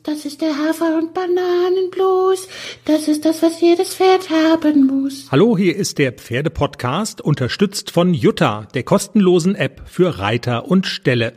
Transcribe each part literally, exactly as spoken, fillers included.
Das ist der Hafer- und Bananenblues. Das ist das, was jedes Pferd haben muss. Hallo, hier ist der Pferde-Podcast, unterstützt von Jutta, der kostenlosen App für Reiter und Ställe.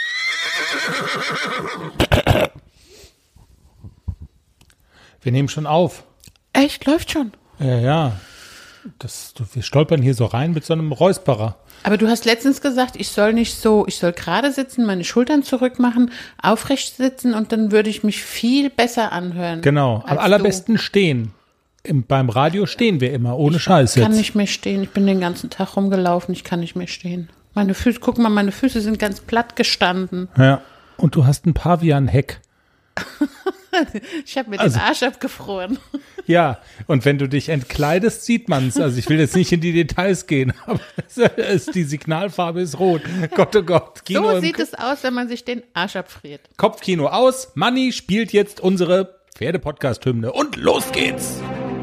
Wir nehmen schon auf. Echt? Läuft schon? Ja, ja. Das, wir stolpern hier so rein mit so einem Räusperer. Aber du hast letztens gesagt, ich soll nicht so, ich soll gerade sitzen, meine Schultern zurück machen, aufrecht sitzen und dann würde ich mich viel besser anhören. Genau, am allerbesten du. stehen. Im, beim Radio stehen wir immer, ohne Scheiß jetzt. Ich kann nicht mehr stehen, ich bin den ganzen Tag rumgelaufen, ich kann nicht mehr stehen. Meine Füße, guck mal, meine Füße sind ganz platt gestanden. Ja, und du hast ein Pavian-Heck. Ich habe mir also, den Arsch abgefroren. Ja, und wenn du dich entkleidest, sieht man es. Also ich will jetzt nicht in die Details gehen, aber es, die Signalfarbe ist rot. Gott, oh Gott. Kino so sieht es aus, wenn man sich den Arsch abfriert. Kopfkino aus. Manni spielt jetzt unsere Pferde-Podcast-Hymne. Und los geht's.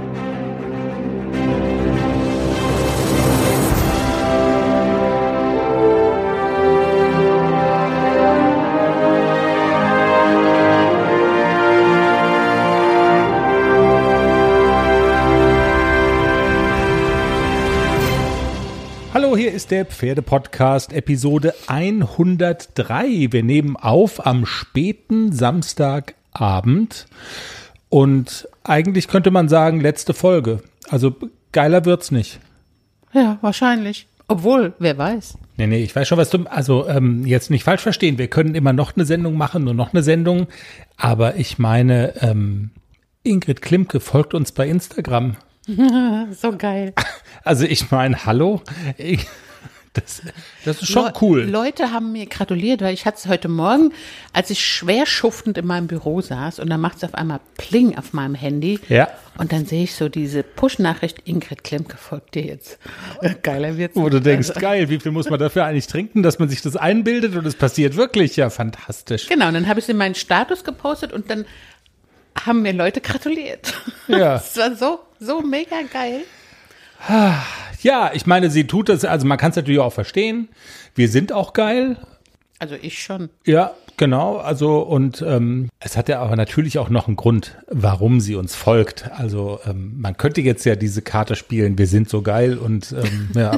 Hallo, hier ist der Pferde-Podcast, Episode hundertdrei. Wir nehmen auf am späten Samstagabend und eigentlich könnte man sagen, letzte Folge. Also geiler wird's nicht. Ja, wahrscheinlich. Obwohl, wer weiß. Nee, nee, ich weiß schon, was du, also ähm, jetzt nicht falsch verstehen, wir können immer noch eine Sendung machen, nur noch eine Sendung, aber ich meine, ähm, Ingrid Klimke folgt uns bei Instagram. So geil. Also ich meine, hallo, ich, das, das ist schon Le- cool. Leute haben mir gratuliert, weil ich hatte es heute Morgen, als ich schwer schuftend in meinem Büro saß und dann macht es auf einmal Pling auf meinem Handy. Ja. Und dann sehe ich so diese Push-Nachricht, Ingrid Klimke folgt dir jetzt. Geiler wird's. Wo du denkst, also. Geil, wie viel muss man dafür eigentlich trinken, dass man sich das einbildet und es passiert wirklich? Ja, fantastisch. Genau, und dann habe ich es in meinen Status gepostet und dann haben mir Leute gratuliert. Ja. Das war so, so mega geil. Ja, ich meine, sie tut das, also man kann es natürlich auch verstehen. Wir sind auch geil. Also ich schon. Ja, genau. Also und ähm, es hat ja aber natürlich auch noch einen Grund, warum sie uns folgt. Also ähm, man könnte jetzt ja diese Karte spielen, wir sind so geil und ähm, ja.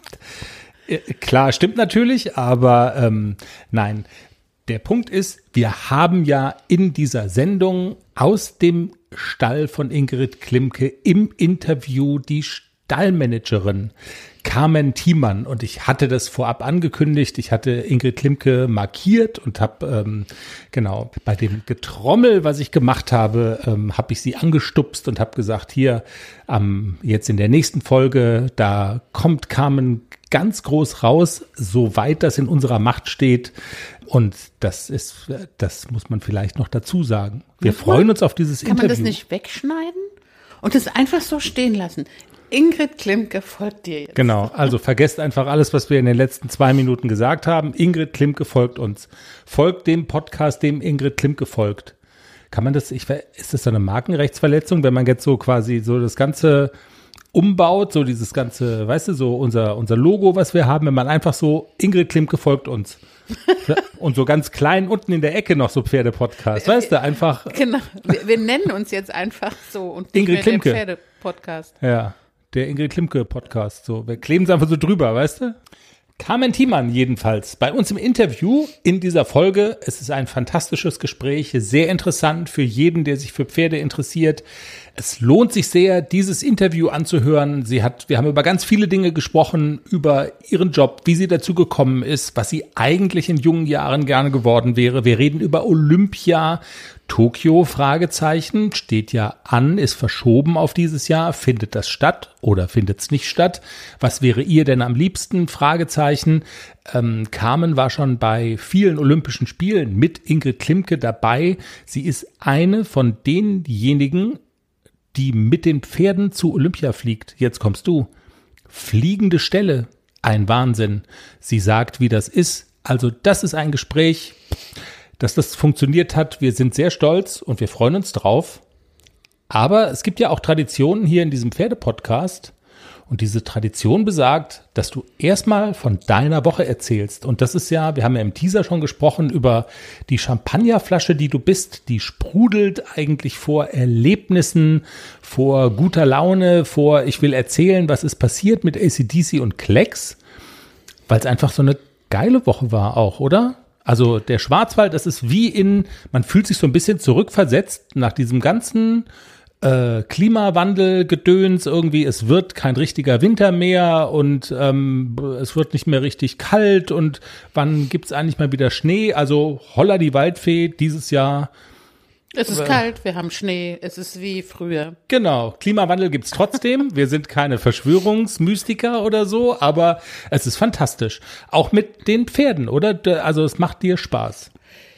Klar, stimmt natürlich, aber ähm, nein. Der Punkt ist, wir haben ja in dieser Sendung aus dem Stall von Ingrid Klimke im Interview die Stallmanagerin Carmen Thiemann, und ich hatte das vorab angekündigt, ich hatte Ingrid Klimke markiert und habe, ähm, genau, bei dem Getrommel, was ich gemacht habe, ähm, habe ich sie angestupst und habe gesagt, hier, ähm, jetzt in der nächsten Folge, da kommt Carmen ganz groß raus, soweit das in unserer Macht steht. Und das ist, das muss man vielleicht noch dazu sagen. Wir muss freuen man, uns auf dieses kann Interview. Kann man das nicht wegschneiden und das einfach so stehen lassen? Ingrid Klimke folgt dir jetzt. Genau, also vergesst einfach alles, was wir in den letzten zwei Minuten gesagt haben. Ingrid Klimke folgt uns. Folgt dem Podcast, dem Ingrid Klimke folgt. Kann man das, ich, ist das so eine Markenrechtsverletzung, wenn man jetzt so quasi so das Ganze umbaut, so dieses ganze, weißt du, so unser, unser Logo, was wir haben, wenn man einfach so, Ingrid Klimke folgt uns. Und so ganz klein unten in der Ecke noch so Pferde-Podcast, weißt du, einfach. Genau, wir, wir nennen uns jetzt einfach so und Ingrid Klimke. Der Pferde-Podcast. Ja, der Ingrid Klimke-Podcast, so, wir kleben es einfach so drüber, weißt du. Carmen Thiemann jedenfalls bei uns im Interview in dieser Folge. Es ist ein fantastisches Gespräch, sehr interessant für jeden, der sich für Pferde interessiert. Es lohnt sich sehr, dieses Interview anzuhören. Sie hat, wir haben über ganz viele Dinge gesprochen, über ihren Job, wie sie dazu gekommen ist, was sie eigentlich in jungen Jahren gerne geworden wäre. Wir reden über Olympia. Tokio, Fragezeichen, steht ja an, ist verschoben auf dieses Jahr. Findet das statt oder findet es nicht statt? Was wäre ihr denn am liebsten? Fragezeichen. Ähm, Carmen war schon bei vielen Olympischen Spielen mit Ingrid Klimke dabei. Sie ist eine von denjenigen, die mit den Pferden zu Olympia fliegt. Jetzt kommst du. Fliegende Ställe. Ein Wahnsinn. Sie sagt, wie das ist. Also das ist ein Gespräch, dass das funktioniert hat. Wir sind sehr stolz und wir freuen uns drauf. Aber es gibt ja auch Traditionen hier in diesem Pferde-Podcast. Und diese Tradition besagt, dass du erstmal von deiner Woche erzählst. Und das ist ja, wir haben ja im Teaser schon gesprochen über die Champagnerflasche, die du bist. Die sprudelt eigentlich vor Erlebnissen, vor guter Laune, vor ich will erzählen, was ist passiert mit A C D C und Klecks. Weil es einfach so eine geile Woche war auch, oder? Also der Schwarzwald, das ist wie in, man fühlt sich so ein bisschen zurückversetzt nach diesem ganzen Äh, Klimawandel-Gedöns irgendwie, es wird kein richtiger Winter mehr und ähm, es wird nicht mehr richtig kalt und wann gibt's eigentlich mal wieder Schnee? Also holla die Waldfee dieses Jahr. Es ist äh, kalt, wir haben Schnee, es ist wie früher. Genau, Klimawandel gibt's trotzdem. Wir sind keine Verschwörungsmystiker oder so, aber es ist fantastisch. Auch mit den Pferden, oder? Also es macht dir Spaß.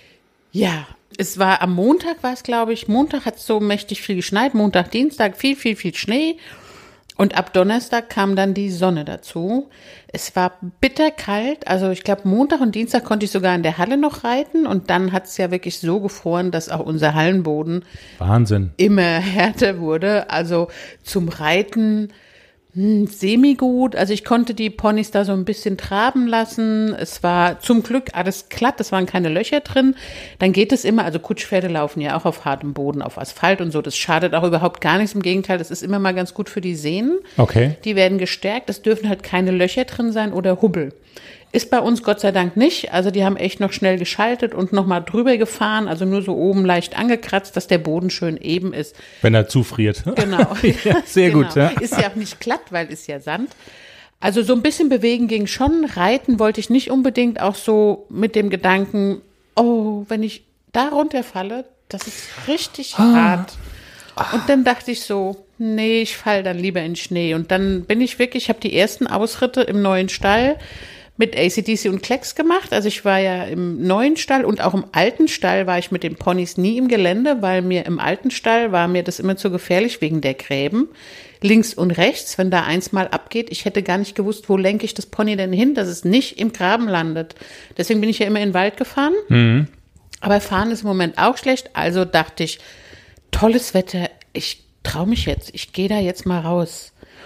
Ja. Es war am Montag, war es glaube ich, Montag hat es so mächtig viel geschneit, Montag, Dienstag viel, viel, viel Schnee und ab Donnerstag kam dann die Sonne dazu. Es war bitterkalt, also ich glaube Montag und Dienstag konnte ich sogar in der Halle noch reiten und dann hat es ja wirklich so gefroren, dass auch unser Hallenboden Wahnsinn immer härter wurde, also zum Reiten Hm, semi-gut, also ich konnte die Ponys da so ein bisschen traben lassen, es war zum Glück alles glatt, es waren keine Löcher drin, dann geht es immer, also Kutschpferde laufen ja auch auf hartem Boden, auf Asphalt und so, das schadet auch überhaupt gar nichts, im Gegenteil, das ist immer mal ganz gut für die Sehnen, okay. Die werden gestärkt, es dürfen halt keine Löcher drin sein oder Hubbel. Ist bei uns Gott sei Dank nicht, also die haben echt noch schnell geschaltet und nochmal drüber gefahren, also nur so oben leicht angekratzt, dass der Boden schön eben ist. Wenn er zufriert. Genau. Ja, sehr genau. gut. Ja. Ist ja auch nicht glatt, weil ist ja Sand. Also so ein bisschen bewegen ging schon, reiten wollte ich nicht unbedingt, auch so mit dem Gedanken, oh, wenn ich da runterfalle, das ist richtig ah. hart. Und dann dachte ich so, nee, ich falle dann lieber in Schnee. Und dann bin ich wirklich, ich habe die ersten Ausritte im neuen Stall mit A C D C und Klecks gemacht. Also ich war ja im neuen Stall und auch im alten Stall war ich mit den Ponys nie im Gelände, weil mir im alten Stall war mir das immer zu gefährlich wegen der Gräben. Links und rechts, wenn da eins mal abgeht, ich hätte gar nicht gewusst, wo lenke ich das Pony denn hin, dass es nicht im Graben landet. Deswegen bin ich ja immer in den Wald gefahren. Mhm. Aber fahren ist im Moment auch schlecht. Also dachte ich, tolles Wetter, ich traue mich jetzt, ich gehe da jetzt mal raus.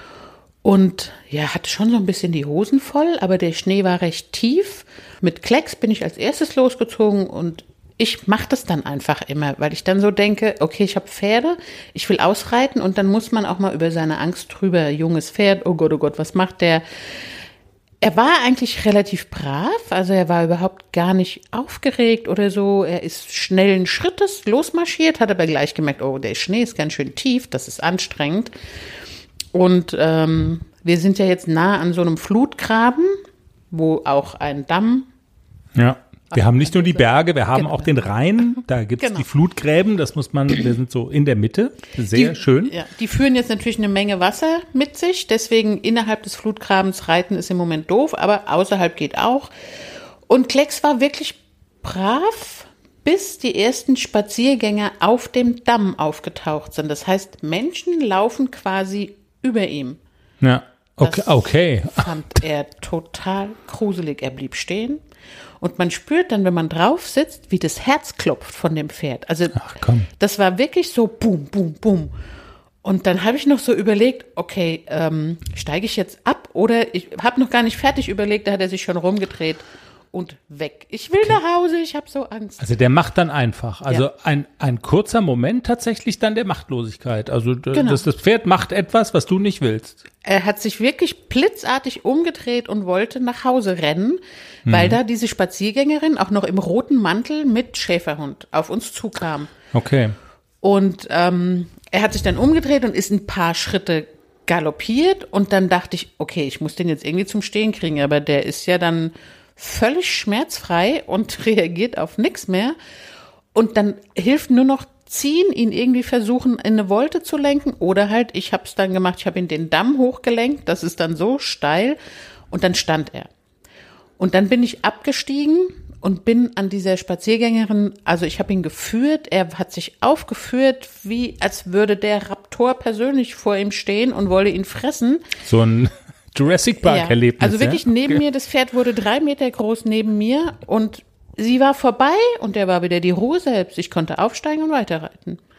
Und ja, hatte schon so ein bisschen die Hosen voll, aber der Schnee war recht tief. Mit Klecks bin ich als erstes losgezogen und ich mache das dann einfach immer, weil ich dann so denke, okay, ich habe Pferde, ich will ausreiten und dann muss man auch mal über seine Angst drüber, junges Pferd, oh Gott, oh Gott, was macht der? Er war eigentlich relativ brav, also er war überhaupt gar nicht aufgeregt oder so. Er ist schnellen Schrittes losmarschiert, hat aber gleich gemerkt, oh, der Schnee ist ganz schön tief, das ist anstrengend. Und ähm, wir sind ja jetzt nah an so einem Flutgraben, wo auch ein Damm. Ja, wir haben nicht nur die Berge, wir haben genau. auch den Rhein, da gibt es genau. die Flutgräben, das muss man, wir sind so in der Mitte, sehr die, schön. Ja, die führen jetzt natürlich eine Menge Wasser mit sich, deswegen innerhalb des Flutgrabens reiten ist im Moment doof, aber außerhalb geht auch. Und Klecks war wirklich brav, bis die ersten Spaziergänger auf dem Damm aufgetaucht sind. Das heißt, Menschen laufen quasi über ihm. Ja, okay. Das okay. fand er total gruselig. Er blieb stehen und man spürt dann, wenn man drauf sitzt, wie das Herz klopft von dem Pferd. Also Ach, komm. Das war wirklich so boom, boom, boom. Und dann habe ich noch so überlegt, okay, ähm, steige ich jetzt ab oder ich habe noch gar nicht fertig überlegt, da hat er sich schon rumgedreht. Und weg. Ich will okay. nach Hause, ich habe so Angst. Also der macht dann einfach. Also ja. ein, ein kurzer Moment tatsächlich dann der Machtlosigkeit. Also d- genau. das, das Pferd macht etwas, was du nicht willst. Er hat sich wirklich blitzartig umgedreht und wollte nach Hause rennen, mhm. weil da diese Spaziergängerin auch noch im roten Mantel mit Schäferhund auf uns zukam. Okay. Und ähm, er hat sich dann umgedreht und ist ein paar Schritte galoppiert. Und dann dachte ich, okay, ich muss den jetzt irgendwie zum Stehen kriegen. Aber der ist ja dann völlig schmerzfrei und reagiert auf nichts mehr. Und dann hilft nur noch ziehen, ihn irgendwie versuchen, in eine Wolte zu lenken. Oder halt, ich habe es dann gemacht, ich habe ihn den Damm hochgelenkt. Das ist dann so steil. Und dann stand er. Und dann bin ich abgestiegen und bin an dieser Spaziergängerin, also ich habe ihn geführt. Er hat sich aufgeführt, wie als würde der Raptor persönlich vor ihm stehen und wolle ihn fressen. So ein Jurassic Park-Erlebnis. Ja, also wirklich ja? neben okay. mir, das Pferd wurde drei Meter groß neben mir und sie war vorbei und er war wieder die Ruhe selbst. Ich konnte aufsteigen und weiterreiten.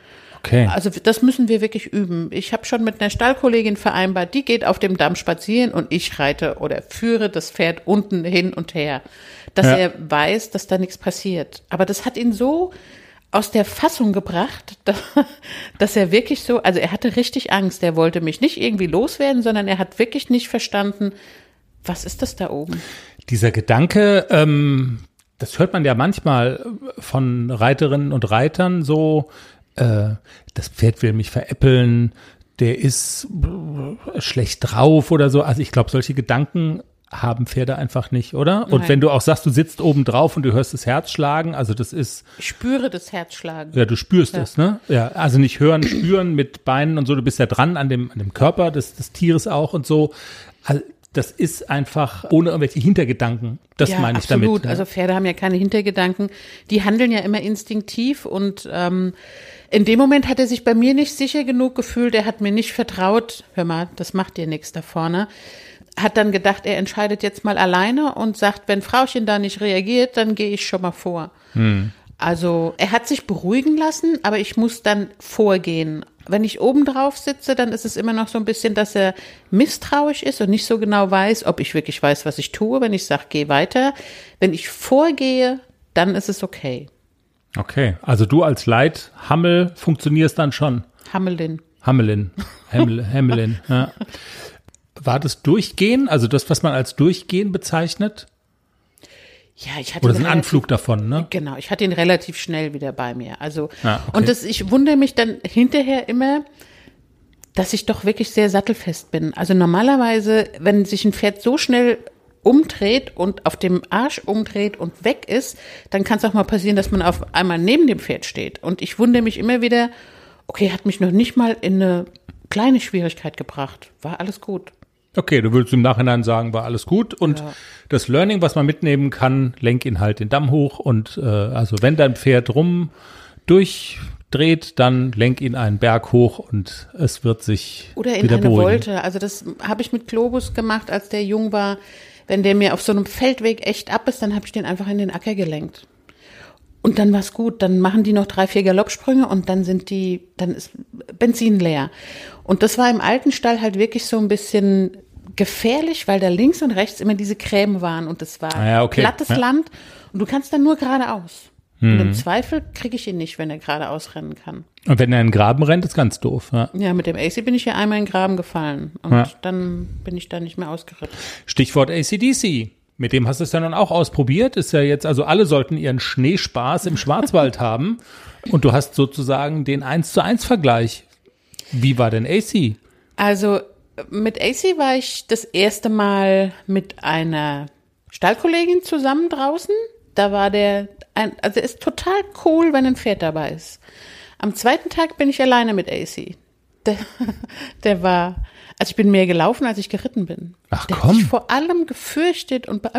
Okay. Also das müssen wir wirklich üben. Ich habe schon mit einer Stallkollegin vereinbart, die geht auf dem Damm spazieren und ich reite oder führe das Pferd unten hin und her, dass Ja. er weiß, dass da nichts passiert. Aber das hat ihn so aus der Fassung gebracht, dass er wirklich so, also er hatte richtig Angst. Er wollte mich nicht irgendwie loswerden, sondern er hat wirklich nicht verstanden, was ist das da oben? Dieser Gedanke, ähm, das hört man ja manchmal von Reiterinnen und Reitern so, äh, das Pferd will mich veräppeln, der ist schlecht drauf oder so. Also ich glaube, solche Gedanken haben Pferde einfach nicht, oder? Und Nein. wenn du auch sagst, du sitzt oben drauf und du hörst das Herz schlagen, also das ist, Ich spüre das Herzschlagen. ja, du spürst Ja. es, ne? Ja, also nicht hören, spüren mit Beinen und so, du bist ja dran an dem, an dem Körper des, des Tieres auch und so. Also das ist einfach ohne irgendwelche Hintergedanken. Das Ja, meine ich absolut. damit. Ne? Also Pferde haben ja keine Hintergedanken. Die handeln ja immer instinktiv und ähm, in dem Moment hat er sich bei mir nicht sicher genug gefühlt. Er hat mir nicht vertraut. Hör mal, das macht dir nichts da vorne. Hat dann gedacht, er entscheidet jetzt mal alleine und sagt, wenn Frauchen da nicht reagiert, dann gehe ich schon mal vor. Hm. Also er hat sich beruhigen lassen, aber ich muss dann vorgehen. Wenn ich oben drauf sitze, dann ist es immer noch so ein bisschen, dass er misstrauisch ist und nicht so genau weiß, ob ich wirklich weiß, was ich tue. Wenn ich sage, geh weiter. Wenn ich vorgehe, dann ist es okay. Okay, also du als Leithammel funktionierst dann schon. Hammelin. Hammelin, Hammel, Hammelin, ja. War das Durchgehen, also das, was man als Durchgehen bezeichnet? Ja, ich hatte Oder ihn so ein relativ- Anflug davon, ne? Genau, ich hatte ihn relativ schnell wieder bei mir. Also Ah, okay. und das, ich wundere mich dann hinterher immer, dass ich doch wirklich sehr sattelfest bin. Also normalerweise, wenn sich ein Pferd so schnell umdreht und auf dem Arsch umdreht und weg ist, dann kann es auch mal passieren, dass man auf einmal neben dem Pferd steht. Und ich wundere mich immer wieder, okay, hat mich noch nicht mal in eine kleine Schwierigkeit gebracht. War alles gut. Okay, du würdest im Nachhinein sagen, war alles gut. Und Ja. das Learning, was man mitnehmen kann, lenk ihn halt den Damm hoch. Und äh, also wenn dein Pferd rum durchdreht, dann lenk ihn einen Berg hoch und es wird sich Oder in wieder eine beruhigen. Wolte. Also das habe ich mit Globus gemacht, als der jung war. Wenn der mir auf so einem Feldweg echt ab ist, dann habe ich den einfach in den Acker gelenkt. Und dann war's gut. Dann machen die noch drei, vier Galoppsprünge und dann sind die, dann ist Benzin leer. Und das war im alten Stall halt wirklich so ein bisschen gefährlich, weil da links und rechts immer diese Gräben waren und es war Ah ja, okay. glattes Ja. Land und du kannst dann nur geradeaus. Und im Zweifel kriege ich ihn nicht, wenn er geradeaus rennen kann. Und wenn er in den Graben rennt, ist ganz doof. Ja. Ja, mit dem A C bin ich ja einmal in den Graben gefallen und Ja. dann bin ich da nicht mehr ausgeritten. Stichwort A C D C. Mit dem hast du es ja nun auch ausprobiert. Ist ja jetzt, also alle sollten ihren Schneespaß im Schwarzwald haben. Und du hast sozusagen den eins zu eins Vergleich. Wie war denn A C? Also mit A C war ich das erste Mal mit einer Stallkollegin zusammen draußen. Da war der, ein, also ist total cool, wenn ein Pferd dabei ist. Am zweiten Tag bin ich alleine mit A C. Der, der war, also ich bin mehr gelaufen, als ich geritten bin. Ach, der komm. hat sich vor allem gefürchtet und be-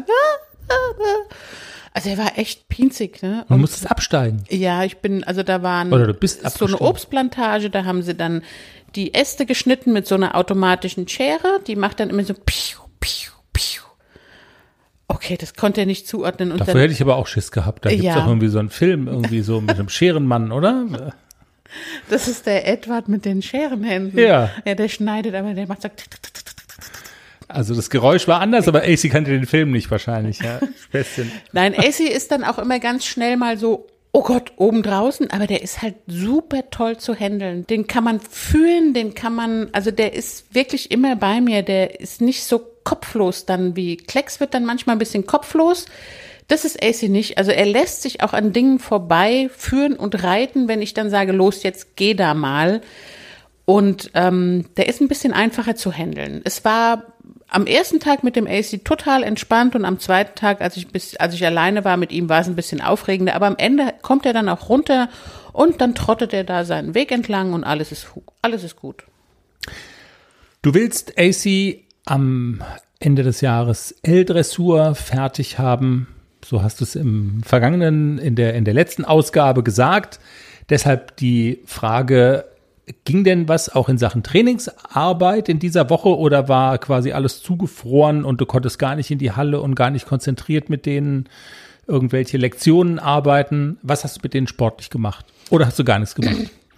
also er war echt pinzig, ne? Man Und muss es absteigen. ja, ich bin, also da waren Oder du bist so eine abgestiegen. Obstplantage, da haben sie dann die Äste geschnitten mit so einer automatischen Schere, die macht dann immer so piu, piu, piu. Okay, das konnte er nicht zuordnen. Und Dafür dann, hätte ich aber auch Schiss gehabt. Da gibt's Ja. doch irgendwie so einen Film, irgendwie so mit einem Scherenmann, oder? das ist der Edward mit den Scherenhänden. Ja. Ja, der schneidet, aber der macht so. Also das Geräusch war anders, aber A C kannte den Film nicht wahrscheinlich. Ja. Späßchen. Nein, A C ist dann auch immer ganz schnell mal so, oh Gott, oben draußen, aber der ist halt super toll zu handeln. Den kann man fühlen, den kann man, also der ist wirklich immer bei mir, der ist nicht so kopflos dann wie Klecks wird dann manchmal ein bisschen kopflos. Das ist A C nicht. Also er lässt sich auch an Dingen vorbei führen und reiten, wenn ich dann sage, los, jetzt geh da mal. Und ähm, der ist ein bisschen einfacher zu handeln. Es war am ersten Tag mit dem A C total entspannt und am zweiten Tag, als ich bis, als ich alleine war mit ihm, war es ein bisschen aufregender. Aber am Ende kommt er dann auch runter und dann trottet er da seinen Weg entlang und alles ist hu- alles ist gut. Du willst A C am Ende des Jahres L-Dressur fertig haben. So hast du es im vergangenen, in der, in der letzten Ausgabe gesagt. Deshalb die Frage, ging denn was auch in Sachen Trainingsarbeit in dieser Woche oder war quasi alles zugefroren und du konntest gar nicht in die Halle und gar nicht konzentriert mit denen irgendwelche Lektionen arbeiten? Was hast du mit denen sportlich gemacht? Oder hast du gar nichts gemacht?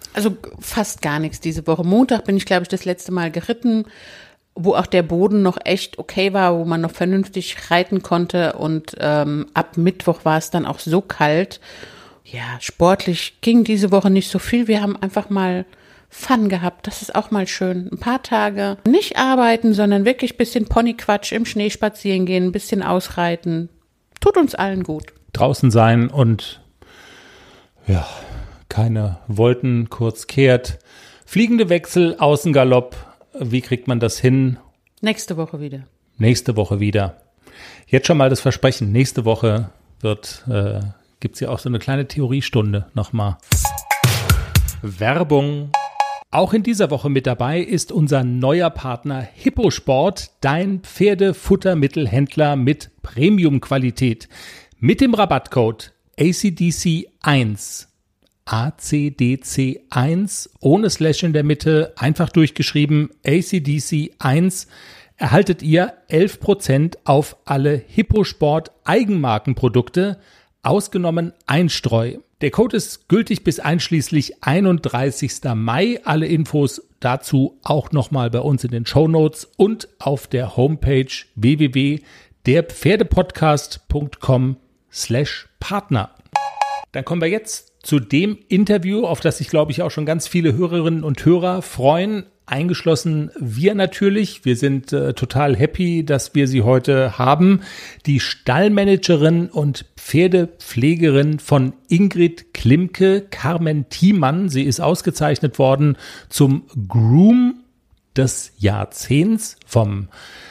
Also fast gar nichts diese Woche. Montag bin ich, glaube ich, das letzte Mal geritten, wo auch der Boden noch echt okay war, wo man noch vernünftig reiten konnte. Und ähm, ab Mittwoch war es dann auch so kalt. Ja, sportlich ging diese Woche nicht so viel. Wir haben einfach mal Fun gehabt. Das ist auch mal schön. Ein paar Tage nicht arbeiten, sondern wirklich ein bisschen Ponyquatsch, im Schnee spazieren gehen, ein bisschen ausreiten. Tut uns allen gut. Draußen sein und ja, keine Wolken, kurz kehrt. Fliegende Wechsel, Außengalopp. Wie kriegt man das hin? Nächste Woche wieder. Nächste Woche wieder. Jetzt schon mal das Versprechen. Nächste Woche wird, äh, gibt es ja auch so eine kleine Theoriestunde nochmal. Werbung. Auch in dieser Woche mit dabei ist unser neuer Partner Hipposport, dein Pferdefuttermittelhändler mit Premium-Qualität. Mit dem Rabattcode A C D C eins, A C D C eins, ohne Slash in der Mitte, einfach durchgeschrieben, A C D C eins, erhaltet ihr elf Prozent auf alle Hipposport Eigenmarkenprodukte, ausgenommen Einstreu. Der Code ist gültig bis einschließlich einunddreißigsten Mai. Alle Infos dazu auch nochmal bei uns in den Shownotes und auf der Homepage w w w punkt der pferdepodcast punkt com slash Partner. Dann kommen wir jetzt zu dem Interview, auf das sich, glaube ich, auch schon ganz viele Hörerinnen und Hörer freuen. Eingeschlossen wir natürlich. Wir sind äh, total happy, dass wir sie heute haben. Die Stallmanagerin und Pferdepflegerin von Ingrid Klimke, Carmen Thiemann. Sie ist ausgezeichnet worden zum Groom des Jahrzehnts vom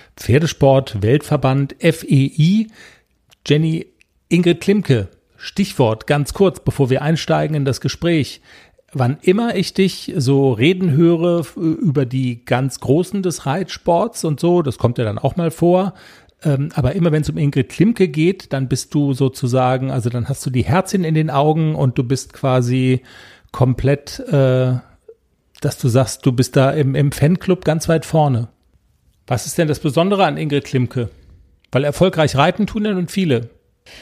Pferdesport-Weltverband F E I. Jenny, Ingrid Klimke, Stichwort ganz kurz, bevor wir einsteigen in das Gespräch. Wann immer ich dich so reden höre über die ganz Großen des Reitsports und so, das kommt ja dann auch mal vor, ähm, aber immer wenn es um Ingrid Klimke geht, dann bist du sozusagen, also dann hast du die Herzchen in den Augen und du bist quasi komplett, äh, dass du sagst, du bist da im, im Fanclub ganz weit vorne. Was ist denn das Besondere an Ingrid Klimke? Weil erfolgreich reiten tun ja nun viele.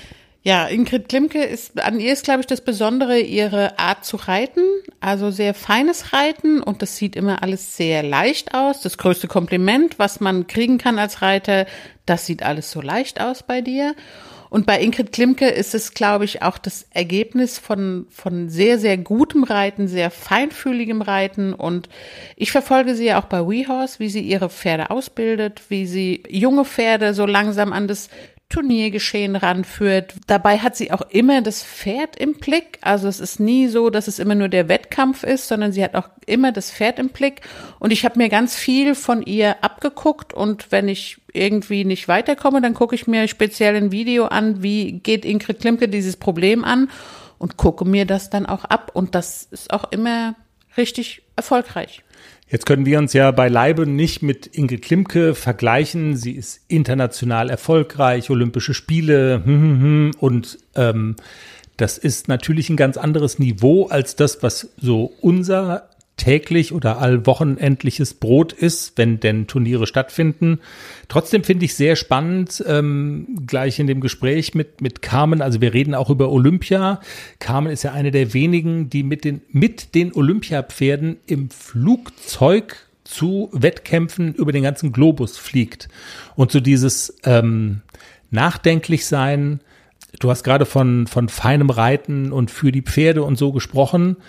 Ja, Ingrid Klimke ist, an ihr ist, glaube ich, das Besondere ihre Art zu reiten, also sehr feines Reiten und das sieht immer alles sehr leicht aus. Das größte Kompliment, was man kriegen kann als Reiter, das sieht alles so leicht aus bei dir. Und bei Ingrid Klimke ist es, glaube ich, auch das Ergebnis von, von sehr, sehr gutem Reiten, sehr feinfühligem Reiten und ich verfolge sie ja auch bei WeHorse, wie sie ihre Pferde ausbildet, wie sie junge Pferde so langsam an das Turniergeschehen ranführt. Dabei hat sie auch immer das Pferd im Blick. Also es ist nie so, dass es immer nur der Wettkampf ist, sondern sie hat auch immer das Pferd im Blick. Und ich habe mir ganz viel von ihr abgeguckt. Und wenn ich irgendwie nicht weiterkomme, dann gucke ich mir speziell ein Video an, wie geht Ingrid Klimke dieses Problem an und gucke mir das dann auch ab. Und das ist auch immer richtig erfolgreich. Jetzt können wir uns ja beileibe nicht mit Ingrid Klimke vergleichen. Sie ist international erfolgreich, Olympische Spiele hm, hm, hm, und ähm, das ist natürlich ein ganz anderes Niveau als das, was so unser täglich oder allwochenendliches Brot ist, wenn denn Turniere stattfinden. Trotzdem finde ich sehr spannend, ähm, gleich in dem Gespräch mit mit Carmen, also wir reden auch über Olympia. Carmen ist ja eine der wenigen, die mit den mit den Olympiapferden im Flugzeug zu Wettkämpfen über den ganzen Globus fliegt. Und so dieses ähm, nachdenklich sein, du hast gerade von von feinem Reiten und für die Pferde und so gesprochen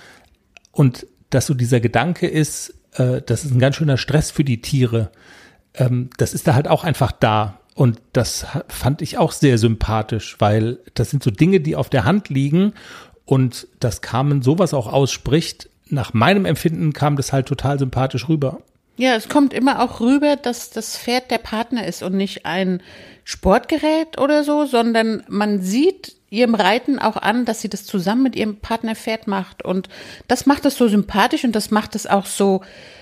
und dass so dieser Gedanke ist, äh, das ist ein ganz schöner Stress für die Tiere. Ähm, das ist da halt auch einfach da. Und das fand ich auch sehr sympathisch, weil das sind so Dinge, die auf der Hand liegen und dass Carmen sowas auch ausspricht. Nach meinem Empfinden kam das halt total sympathisch rüber. Ja, es kommt immer auch rüber, dass das Pferd der Partner ist und nicht ein Sportgerät oder so, sondern man sieht ihrem Reiten auch an, dass sie das zusammen mit ihrem Partnerpferd macht und das macht es so sympathisch und das macht es auch so,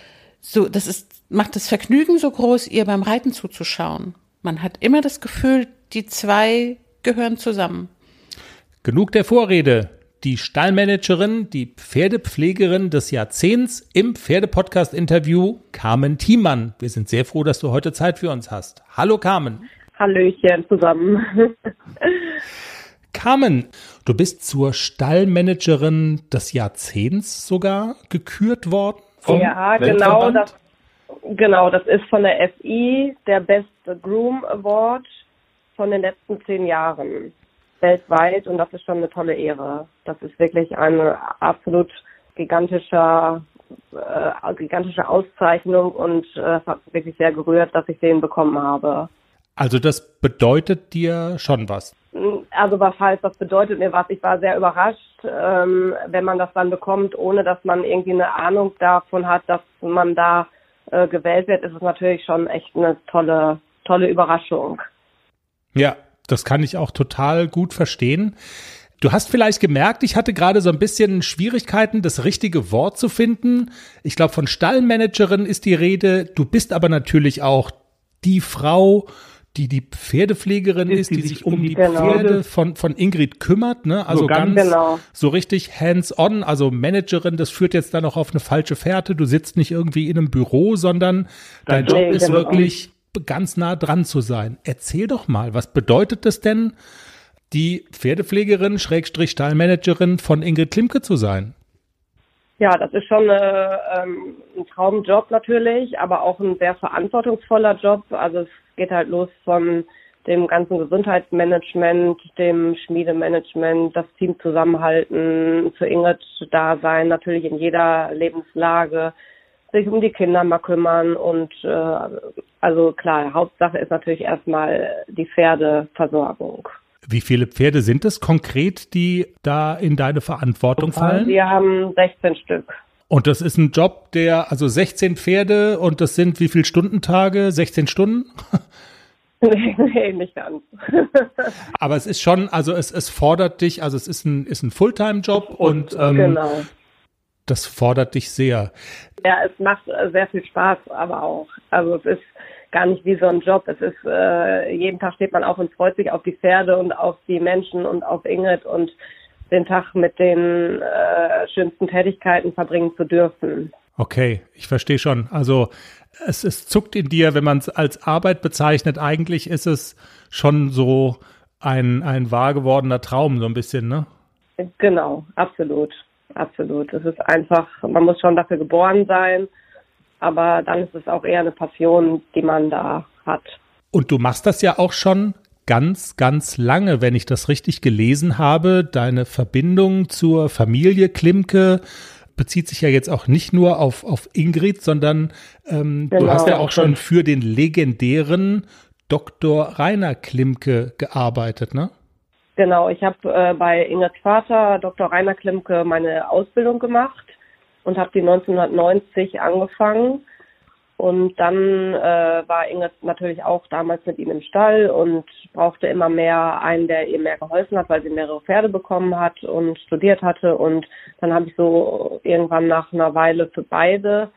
so, das ist, macht das Vergnügen so groß, ihr beim Reiten zuzuschauen. Man hat immer das Gefühl, die zwei gehören zusammen. Genug der Vorrede. Die Stallmanagerin, die Pferdepflegerin des Jahrzehnts im Pferdepodcast-Interview, Carmen Thiemann. Wir sind sehr froh, dass du heute Zeit für uns hast. Hallo Carmen. Hallöchen zusammen. Carmen, du bist zur Stallmanagerin des Jahrzehnts sogar gekürt worden. Vom ja, genau das, genau, das ist von der F I der Best Groom Award von den letzten zehn Jahren weltweit und das ist schon eine tolle Ehre. Das ist wirklich eine absolut gigantischer, äh, gigantische Auszeichnung und äh, hat mich wirklich sehr gerührt, dass ich den bekommen habe. Also das bedeutet dir schon was? Also was heißt, das bedeutet mir was. Ich war sehr überrascht, ähm, wenn man das dann bekommt, ohne dass man irgendwie eine Ahnung davon hat, dass man da äh, gewählt wird, ist es natürlich schon echt eine tolle, tolle Überraschung. Ja, das kann ich auch total gut verstehen. Du hast vielleicht gemerkt, ich hatte gerade so ein bisschen Schwierigkeiten, das richtige Wort zu finden. Ich glaube, von Stallmanagerin ist die Rede. Du bist aber natürlich auch die Frau, die die Pferdepflegerin ist, die, die sich um die genau. Pferde von, von Ingrid kümmert, ne? Also so ganz, ganz genau. So richtig hands-on, also Managerin, das führt jetzt dann auch auf eine falsche Fährte. Du sitzt nicht irgendwie in einem Büro, sondern dein nee, Job ist genau. wirklich ganz nah dran zu sein. Erzähl doch mal, was bedeutet es denn, die Pferdepflegerin, Schrägstrich Stallmanagerin von Ingrid Klimke zu sein? Ja, das ist schon eine, ähm, ein Traumjob natürlich, aber auch ein sehr verantwortungsvoller Job. Also es geht halt los von dem ganzen Gesundheitsmanagement, dem Schmiedemanagement, das Team zusammenhalten, für Ingrid da sein, natürlich in jeder Lebenslage, sich um die Kinder mal kümmern und äh, also klar, Hauptsache ist natürlich erstmal die Pferdeversorgung. Wie viele Pferde sind es konkret, die da in deine Verantwortung fallen? Wir haben sechzehn Stück. Und das ist ein Job, der, also sechzehn Pferde und das sind wie viele Stundentage? sechzehn Stunden? Nee, nee, nicht ganz. Aber es ist schon, also es, es fordert dich, also es ist ein, ist ein Fulltime-Job und ähm, genau. Das fordert dich sehr. Ja, es macht sehr viel Spaß, aber auch. Also es ist gar nicht wie so ein Job. Es ist, äh, jeden Tag steht man auf und freut sich auf die Pferde und auf die Menschen und auf Ingrid und den Tag mit den äh, schönsten Tätigkeiten verbringen zu dürfen. Okay, ich verstehe schon. Also es, es zuckt in dir, wenn man es als Arbeit bezeichnet. Eigentlich ist es schon so ein, ein wahr gewordener Traum, so ein bisschen, ne? Genau, absolut. Absolut. Es ist einfach, man muss schon dafür geboren sein, aber dann ist es auch eher eine Passion, die man da hat. Und du machst das ja auch schon ganz, ganz lange, wenn ich das richtig gelesen habe. Deine Verbindung zur Familie Klimke bezieht sich ja jetzt auch nicht nur auf, auf Ingrid, sondern ähm, genau. Du hast ja auch schon für den legendären Doktor Rainer Klimke gearbeitet, ne? Genau, ich habe äh, bei Ingrids Vater, Doktor Rainer Klimke, meine Ausbildung gemacht und habe die neunzehnhundertneunzig angefangen. Und dann äh, war Ingrid natürlich auch damals mit ihm im Stall und brauchte immer mehr einen, der ihr mehr geholfen hat, weil sie mehrere Pferde bekommen hat und studiert hatte. Und dann habe ich so irgendwann nach einer Weile für beide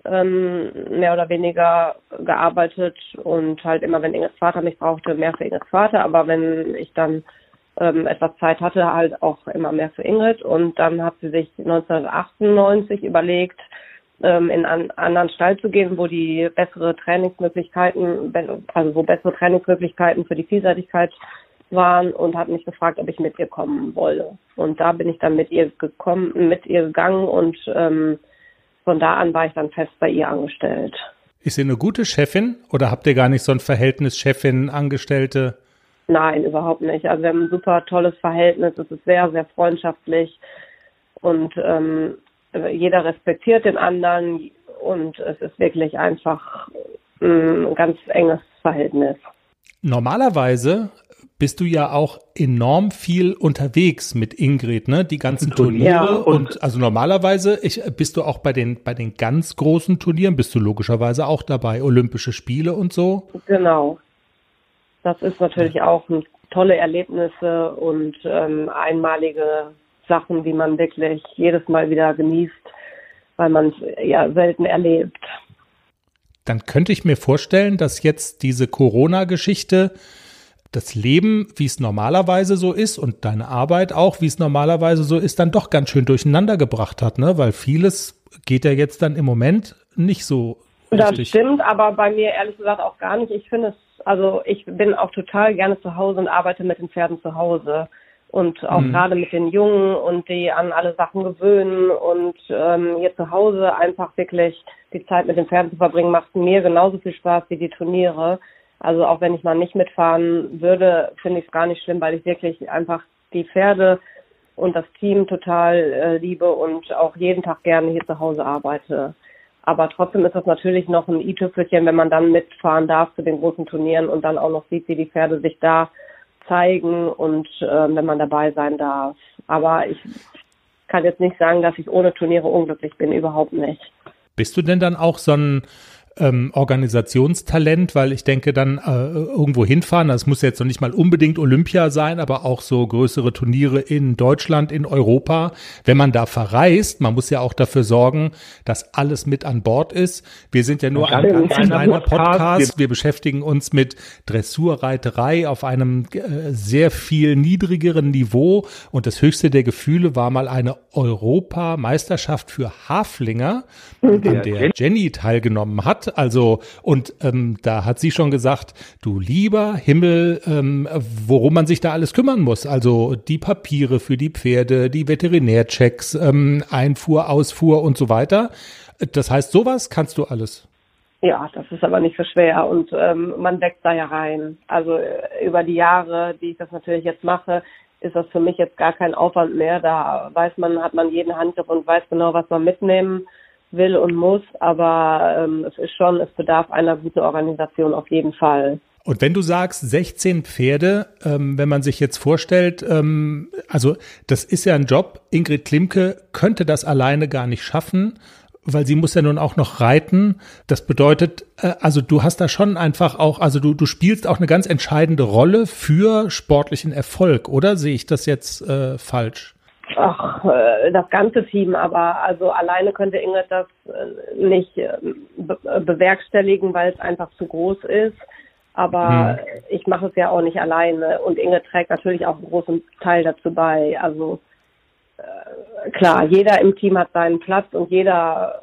ähm, mehr oder weniger gearbeitet und halt immer, wenn Ingrids Vater mich brauchte, mehr für Ingrids Vater. Aber wenn ich dann ähm, etwas Zeit hatte, halt auch immer mehr für Ingrid. Und dann hat sie sich neunzehnhundertachtundneunzig überlegt, ähm, in einen anderen Stall zu gehen, wo die bessere Trainingsmöglichkeiten, also wo bessere Trainingsmöglichkeiten für die Vielseitigkeit waren und hat mich gefragt, ob ich mit ihr kommen wolle. Und da bin ich dann mit ihr gekommen, mit ihr gegangen und ähm, von da an war ich dann fest bei ihr angestellt. Ist sie eine gute Chefin oder habt ihr gar nicht so ein Verhältnis Chefin-Angestellte? Nein, überhaupt nicht. Also wir haben ein super tolles Verhältnis. Es ist sehr, sehr freundschaftlich und ähm, jeder respektiert den anderen und es ist wirklich einfach ein ganz enges Verhältnis. Normalerweise bist du ja auch enorm viel unterwegs mit Ingrid, ne? Die ganzen Turniere ja, und, und also normalerweise ich, bist du auch bei den bei den ganz großen Turnieren, bist du logischerweise auch dabei, Olympische Spiele und so. Genau. Das ist natürlich auch tolle Erlebnisse und ähm, einmalige Sachen, die man wirklich jedes Mal wieder genießt, weil man es ja selten erlebt. Dann könnte ich mir vorstellen, dass jetzt diese Corona-Geschichte das Leben, wie es normalerweise so ist und deine Arbeit auch, wie es normalerweise so ist, dann doch ganz schön durcheinander gebracht hat, ne? Weil vieles geht ja jetzt dann im Moment nicht so richtig. Das stimmt, aber bei mir ehrlich gesagt auch gar nicht. Ich finde es, also ich bin auch total gerne zu Hause und arbeite mit den Pferden zu Hause. Und auch mhm. gerade mit den Jungen und die an alle Sachen gewöhnen und ähm, hier zu Hause einfach wirklich die Zeit mit den Pferden zu verbringen, macht mir genauso viel Spaß wie die Turniere. Also auch wenn ich mal nicht mitfahren würde, finde ich es gar nicht schlimm, weil ich wirklich einfach die Pferde und das Team total äh, liebe und auch jeden Tag gerne hier zu Hause arbeite. Aber trotzdem ist das natürlich noch ein i-Tüpfelchen, wenn man dann mitfahren darf zu den großen Turnieren und dann auch noch sieht, wie die Pferde sich da zeigen und äh, wenn man dabei sein darf. Aber ich kann jetzt nicht sagen, dass ich ohne Turniere unglücklich bin, überhaupt nicht. Bist du denn dann auch so ein ähm, Organisationstalent, weil ich denke dann äh, irgendwo hinfahren, das muss jetzt noch nicht mal unbedingt Olympia sein, aber auch so größere Turniere in Deutschland, in Europa. Wenn man da verreist, man muss ja auch dafür sorgen, dass alles mit an Bord ist. Wir sind ja nur ja, ein ganz kleiner Podcast. Wir beschäftigen uns mit Dressurreiterei auf einem äh, sehr viel niedrigeren Niveau und das höchste der Gefühle war mal eine Europameisterschaft für Haflinger, in der Jenny teilgenommen hat. Also, und ähm, da hat sie schon gesagt, du lieber Himmel, ähm, worum man sich da alles kümmern muss. Also die Papiere für die Pferde, die Veterinärchecks, ähm, Einfuhr, Ausfuhr und so weiter. Das heißt, sowas kannst du alles. Ja, das ist aber nicht so schwer und ähm, man wächst da ja rein. Also äh, über die Jahre, die ich das natürlich jetzt mache, ist das für mich jetzt gar kein Aufwand mehr. Da weiß man, hat man jeden Handgriff und weiß genau, was man mitnehmen will und muss, aber ähm, es ist schon, es bedarf einer guten Organisation auf jeden Fall. Und wenn du sagst sechzehn Pferde, ähm, wenn man sich jetzt vorstellt, ähm, also das ist ja ein Job, Ingrid Klimke könnte das alleine gar nicht schaffen, weil sie muss ja nun auch noch reiten. Das bedeutet, äh, also du hast da schon einfach auch, also du, du spielst auch eine ganz entscheidende Rolle für sportlichen Erfolg, oder sehe ich das jetzt äh, falsch? Ach, das ganze Team, aber also alleine könnte Ingrid das nicht be- bewerkstelligen, weil es einfach zu groß ist. Aber hm. ich mache es ja auch nicht alleine und Ingrid trägt natürlich auch einen großen Teil dazu bei. Also äh, klar, jeder im Team hat seinen Platz und jeder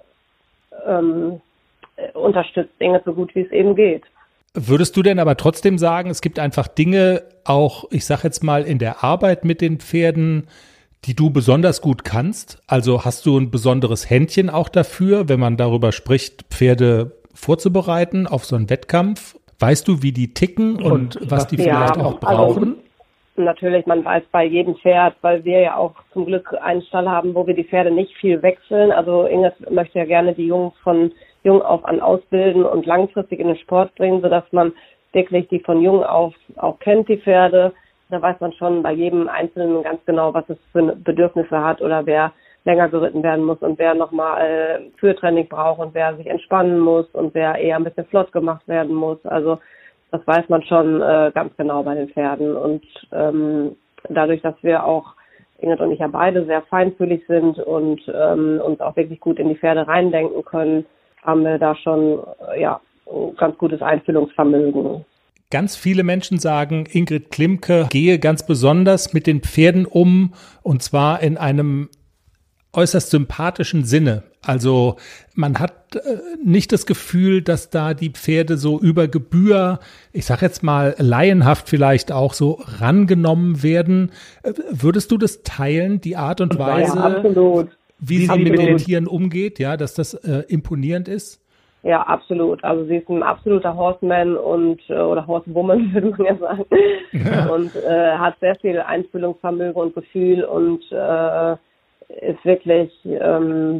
ähm, unterstützt Ingrid so gut, wie es eben geht. Würdest du denn aber trotzdem sagen, es gibt einfach Dinge, auch ich sag jetzt mal in der Arbeit mit den Pferden, die du besonders gut kannst? Also hast du ein besonderes Händchen auch dafür, wenn man darüber spricht, Pferde vorzubereiten auf so einen Wettkampf? Weißt du, wie die ticken und, und was die ja, vielleicht auch brauchen? Also, natürlich, man weiß bei jedem Pferd, weil wir ja auch zum Glück einen Stall haben, wo wir die Pferde nicht viel wechseln. Also Ingrid möchte ja gerne die Jungen von jung auf an ausbilden und langfristig in den Sport bringen, sodass man wirklich die von jung auf auch kennt, die Pferde. Da weiß man schon bei jedem Einzelnen ganz genau, was es für Bedürfnisse hat oder wer länger geritten werden muss und wer nochmal Führtraining braucht und wer sich entspannen muss und wer eher ein bisschen flott gemacht werden muss. Also das weiß man schon äh, ganz genau bei den Pferden. Und ähm, dadurch, dass wir auch, Ingrid und ich ja beide sehr feinfühlig sind und ähm, uns auch wirklich gut in die Pferde reindenken können, haben wir da schon äh, ja ein ganz gutes Einfühlungsvermögen. Ganz viele Menschen sagen, Ingrid Klimke gehe ganz besonders mit den Pferden um und zwar in einem äußerst sympathischen Sinne. Also man hat äh, nicht das Gefühl, dass da die Pferde so über Gebühr, ich sag jetzt mal laienhaft vielleicht auch so rangenommen werden. Äh, würdest du das teilen, die Art und Weise, ja, absolut. wie sie absolut. mit den Tieren umgeht, ja, dass das äh, imponierend ist? Ja, absolut. Also sie ist ein absoluter Horseman und äh, oder Horsewoman, würde man ja sagen. Ja. Und äh, hat sehr viel Einfühlungsvermögen und Gefühl und äh, ist wirklich ähm,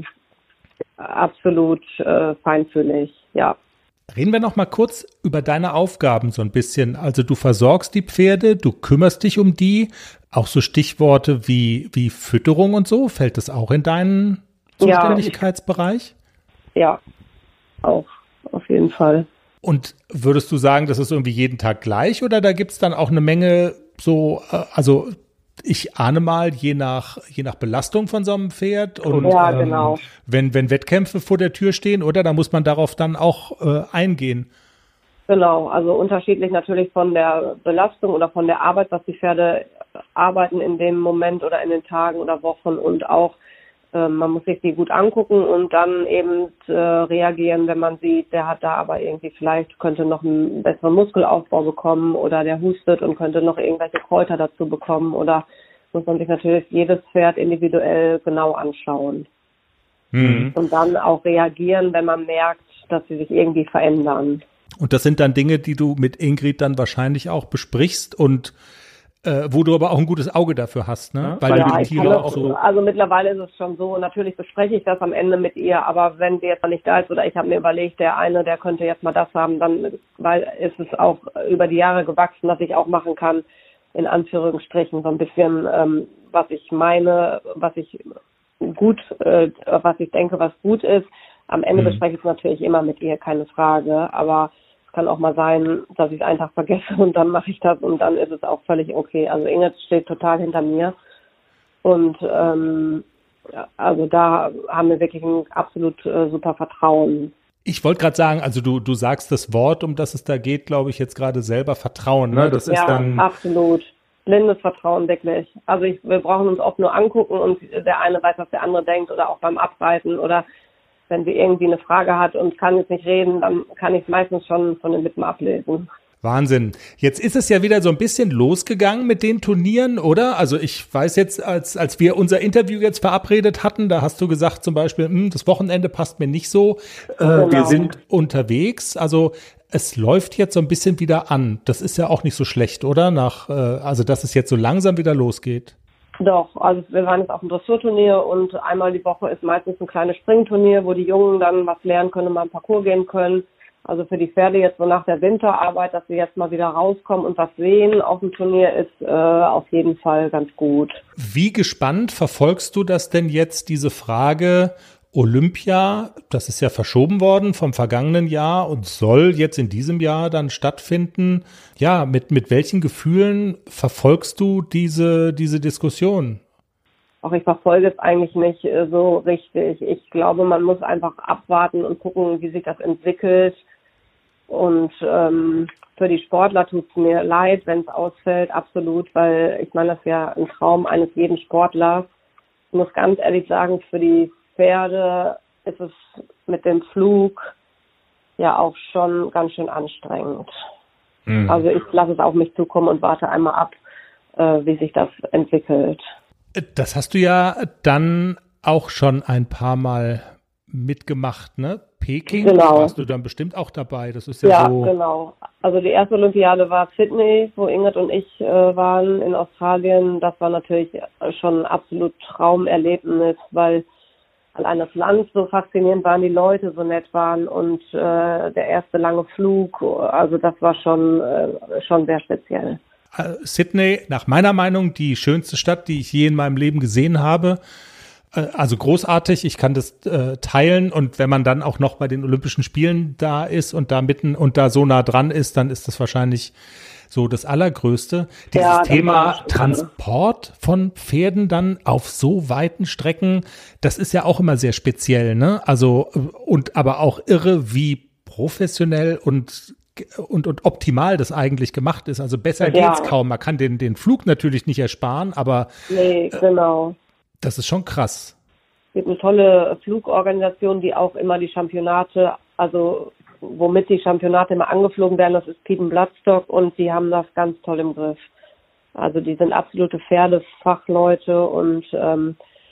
absolut äh, feinfühlig, ja. Reden wir noch mal kurz über deine Aufgaben so ein bisschen. Also du versorgst die Pferde, du kümmerst dich um die. Auch so Stichworte wie, wie Fütterung und so, fällt das auch in deinen Zuständigkeitsbereich? Ja, ja, auch auf jeden Fall. Und würdest du sagen, das ist irgendwie jeden Tag gleich oder da gibt es dann auch eine Menge so, also ich ahne mal, je nach, je nach Belastung von so einem Pferd und ja, genau. ähm, wenn, wenn Wettkämpfe vor der Tür stehen, oder? Da muss man darauf dann auch äh, eingehen. Genau, also unterschiedlich natürlich von der Belastung oder von der Arbeit, was die Pferde arbeiten in dem Moment oder in den Tagen oder Wochen und auch äh, man muss sich die gut angucken und dann eben äh, reagieren, wenn man sieht, der hat da aber irgendwie vielleicht, könnte noch einen besseren Muskelaufbau bekommen oder der hustet und könnte noch irgendwelche Kräuter dazu bekommen oder muss man sich natürlich jedes Pferd individuell genau anschauen. Mhm. Und dann auch reagieren, wenn man merkt, dass sie sich irgendwie verändern. Und das sind dann Dinge, die du mit Ingrid dann wahrscheinlich auch besprichst und äh, wo du aber auch ein gutes Auge dafür hast, ne? Weil ja, du die Tiere auch so. Also mittlerweile ist es schon so, natürlich bespreche ich das am Ende mit ihr, aber wenn sie jetzt mal nicht da ist oder ich habe mir überlegt, der eine, der könnte jetzt mal das haben, dann weil ist es auch über die Jahre gewachsen, dass ich auch machen kann, in Anführungsstrichen, so ein bisschen, ähm, was ich meine, was ich gut, äh, was ich denke, was gut ist. Am Ende mhm. bespreche ich es natürlich immer mit ihr, keine Frage, aber es kann auch mal sein, dass ich es einen Tag vergesse und dann mache ich das und dann ist es auch völlig okay. Also Ingrid steht total hinter mir und ähm, also da haben wir wirklich ein absolut äh, super Vertrauen. Ich wollte gerade sagen, also du du sagst das Wort, um das es da geht, glaube ich, jetzt gerade selber Vertrauen, ne? Das ja, ist dann absolut. Blindes Vertrauen, wirklich. Also ich, wir brauchen uns oft nur angucken und der eine weiß, was der andere denkt oder auch beim Abreiten oder wenn sie irgendwie eine Frage hat und kann jetzt nicht reden, dann kann ich es meistens schon von den Lippen ablesen. Wahnsinn. Jetzt ist es ja wieder so ein bisschen losgegangen mit den Turnieren, oder? Also ich weiß jetzt, als als wir unser Interview jetzt verabredet hatten, da hast du gesagt zum Beispiel, das Wochenende passt mir nicht so. Äh, genau. Wir sind unterwegs. Also es läuft jetzt so ein bisschen wieder an. Das ist ja auch nicht so schlecht, oder? Nach, äh, also dass es jetzt so langsam wieder losgeht. Doch, also wir waren jetzt auf dem Dressurturnier und einmal die Woche ist meistens ein kleines Springturnier, wo die Jungen dann was lernen können und mal einen Parcours gehen können. Also für die Pferde jetzt so nach der Winterarbeit, dass sie jetzt mal wieder rauskommen und was sehen auf dem Turnier, ist äh, auf jeden Fall ganz gut. Wie gespannt verfolgst du das denn jetzt, diese Frage Olympia? Das ist ja verschoben worden vom vergangenen Jahr und soll jetzt in diesem Jahr dann stattfinden. Ja, mit, mit welchen Gefühlen verfolgst du diese, diese Diskussion? Auch ich verfolge es eigentlich nicht äh, so richtig. Ich glaube, man muss einfach abwarten und gucken, wie sich das entwickelt. Und ähm, für die Sportler tut es mir leid, wenn es ausfällt, absolut, weil ich meine, das ist ja ein Traum eines jeden Sportlers. Ich muss ganz ehrlich sagen, für die Pferde ist es mit dem Flug ja auch schon ganz schön anstrengend. Mhm. Also ich lasse es auf mich zukommen und warte einmal ab, äh, wie sich das entwickelt. Das hast du ja dann auch schon ein paar Mal mitgemacht, ne? Peking, genau. Warst du dann bestimmt auch dabei. Das ist ja, ja so. Ja, genau. Also die erste Olympiade war Sydney, wo Ingrid und ich äh, waren in Australien. Das war natürlich schon ein absolut Traumerlebnis, weil allein das Land so faszinierend war, die Leute so nett waren und äh, der erste lange Flug. Also das war schon, äh, schon sehr speziell. Sydney, nach meiner Meinung, die schönste Stadt, die ich je in meinem Leben gesehen habe. Also großartig, ich kann das äh, teilen und wenn man dann auch noch bei den Olympischen Spielen da ist und da mitten und da so nah dran ist, dann ist das wahrscheinlich so das Allergrößte. Dieses ja, Thema Transport von Pferden dann auf so weiten Strecken, das ist ja auch immer sehr speziell, ne? Also und aber auch irre, wie professionell und Und, und optimal das eigentlich gemacht ist. Also besser ja. geht's kaum. Man kann den, den Flug natürlich nicht ersparen, aber nee, genau. Das ist schon krass. Es gibt eine tolle Flugorganisation, die auch immer die Championate, also womit die Championate immer angeflogen werden, das ist Pieden Bloodstock und die haben das ganz toll im Griff. Also die sind absolute Pferdefachleute und ähm,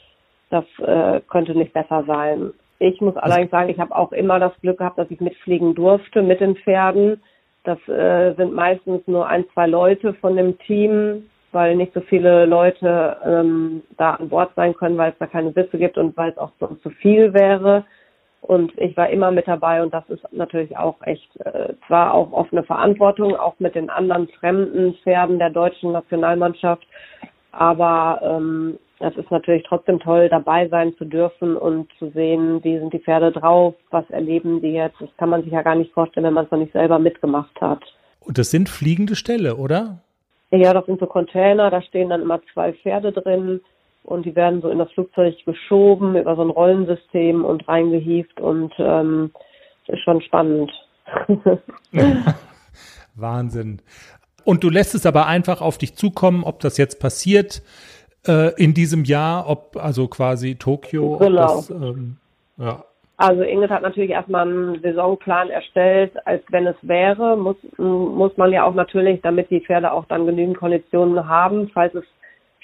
das äh, könnte nicht besser sein. Ich muss allerdings sagen, ich habe auch immer das Glück gehabt, dass ich mitfliegen durfte mit den Pferden. Das äh, sind meistens nur ein, zwei Leute von dem Team, weil nicht so viele Leute ähm, da an Bord sein können, weil es da keine Sitze gibt und weil es auch sonst zu viel wäre. Und ich war immer mit dabei und das ist natürlich auch echt, äh, zwar auch offene Verantwortung, auch mit den anderen fremden Pferden der deutschen Nationalmannschaft, aber ähm, es ist natürlich trotzdem toll, dabei sein zu dürfen und zu sehen, wie sind die Pferde drauf, was erleben die jetzt. Das kann man sich ja gar nicht vorstellen, wenn man es noch nicht selber mitgemacht hat. Und das sind fliegende Ställe, oder? Ja, das sind so Container, da stehen dann immer zwei Pferde drin und die werden so in das Flugzeug geschoben über so ein Rollensystem und reingehievt und ähm, das ist schon spannend. Wahnsinn. Und du lässt es aber einfach auf dich zukommen, ob das jetzt passiert äh, in diesem Jahr, ob also quasi Tokio. Genau. Das, ähm, ja. Also Ingrid hat natürlich erstmal einen Saisonplan erstellt, als wenn es wäre, muss muss man ja auch natürlich, damit die Pferde auch dann genügend Konditionen haben, falls es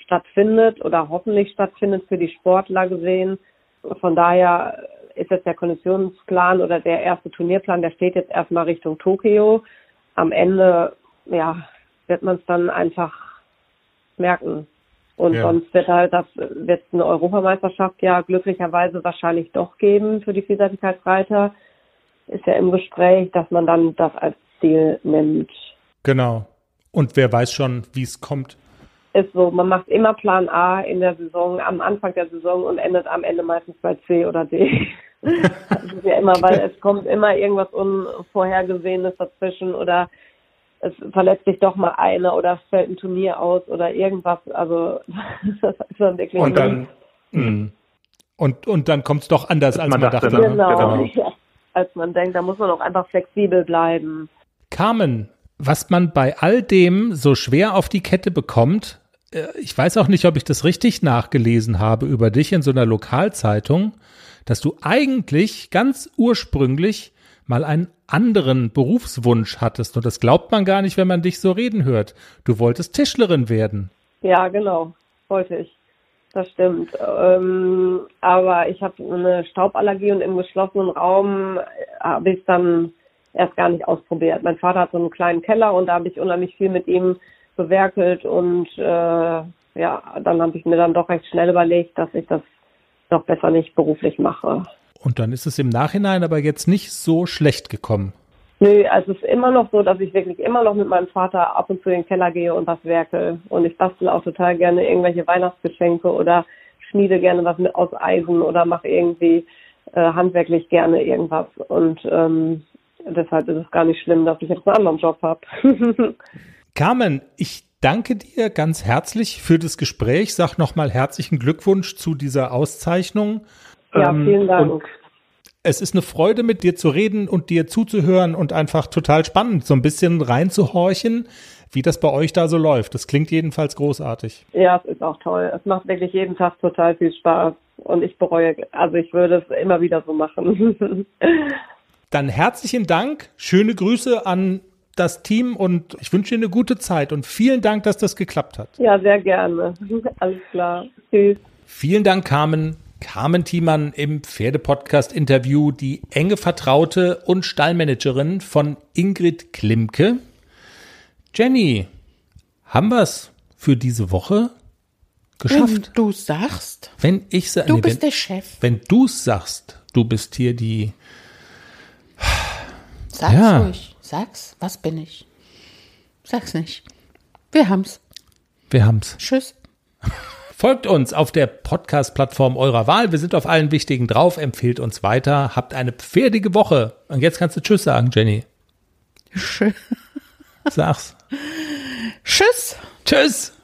stattfindet oder hoffentlich stattfindet für die Sportler gesehen. Von daher ist jetzt der Konditionsplan oder der erste Turnierplan, der steht jetzt erstmal Richtung Tokio. Am Ende, ja, wird man es dann einfach merken. Und ja. sonst wird halt das, wird eine Europameisterschaft ja glücklicherweise wahrscheinlich doch geben für die Vielseitigkeitsreiter. Ist ja im Gespräch, dass man dann das als Ziel nimmt. Genau. Und wer weiß schon, wie es kommt. Ist so, man macht immer Plan A in der Saison, am Anfang der Saison und endet am Ende meistens bei C oder D. Das ist ja immer, weil es kommt immer irgendwas Unvorhergesehenes dazwischen oder es verletzt sich doch mal einer oder es fällt ein Turnier aus oder irgendwas. Also das ist dann wirklich. Und dann, mh. und, und dann kommt es doch anders, als man, man dachte. dachte. Genau, genau. Ja, als man denkt, da muss man auch einfach flexibel bleiben. Carmen, was man bei all dem so schwer auf die Kette bekommt, ich weiß auch nicht, ob ich das richtig nachgelesen habe über dich in so einer Lokalzeitung, dass du eigentlich ganz ursprünglich mal einen anderen Berufswunsch hattest. Und das glaubt man gar nicht, wenn man dich so reden hört. Du wolltest Tischlerin werden. Ja, genau, wollte ich. Das stimmt. Ähm, aber ich habe eine Stauballergie und im geschlossenen Raum habe ich es dann erst gar nicht ausprobiert. Mein Vater hat so einen kleinen Keller und da habe ich unheimlich viel mit ihm bewerkelt und äh, ja, dann habe ich mir dann doch recht schnell überlegt, dass ich das doch besser nicht beruflich mache. Und dann ist es im Nachhinein aber jetzt nicht so schlecht gekommen. Nö, also es ist immer noch so, dass ich wirklich immer noch mit meinem Vater ab und zu in den Keller gehe und was werkel. Und ich bastel auch total gerne irgendwelche Weihnachtsgeschenke oder schmiede gerne was mit aus Eisen oder mache irgendwie äh, handwerklich gerne irgendwas. Und ähm, deshalb ist es gar nicht schlimm, dass ich jetzt einen anderen Job habe. Carmen, ich danke dir ganz herzlich für das Gespräch. Sag nochmal herzlichen Glückwunsch zu dieser Auszeichnung. Ja, vielen Dank. Und es ist eine Freude, mit dir zu reden und dir zuzuhören und einfach total spannend, so ein bisschen reinzuhorchen, wie das bei euch da so läuft. Das klingt jedenfalls großartig. Ja, es ist auch toll. Es macht wirklich jeden Tag total viel Spaß und ich bereue, also ich würde es immer wieder so machen. Dann herzlichen Dank, schöne Grüße an das Team und ich wünsche dir eine gute Zeit und vielen Dank, dass das geklappt hat. Ja, sehr gerne. Alles klar. Tschüss. Vielen Dank, Carmen. Carmen Thiemann im Pferdepodcast-Interview, die enge Vertraute und Stallmanagerin von Ingrid Klimke. Jenny, haben wir es für diese Woche geschafft? Wenn du sagst. Wenn ich sa- Du nee, bist wenn, der Chef. Wenn du es sagst, du bist hier die... Sag's Ja. ruhig. Sag's. Was bin ich? Sag's nicht. Wir haben's. Wir haben's. Tschüss. Folgt uns auf der Podcast-Plattform eurer Wahl. Wir sind auf allen wichtigen drauf. Empfehlt uns weiter. Habt eine pferdige Woche. Und jetzt kannst du Tschüss sagen, Jenny. Tschüss. Sag's. Tschüss. Tschüss.